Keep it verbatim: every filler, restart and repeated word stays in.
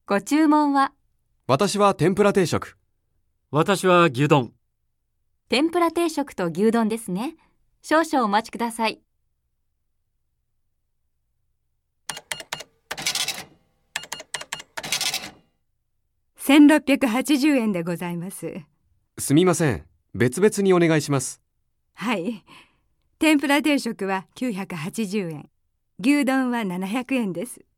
ご注文は？ 私は天ぷら定食。 私は牛丼。 天ぷら定食と牛丼ですね。少々お待ちください。 せんろっぴゃくはちじゅうえんでございます。 すみません。別々にお願いします。 はい。天ぷら定食はきゅうひゃくはちじゅうえん、牛丼はななひゃくえんです。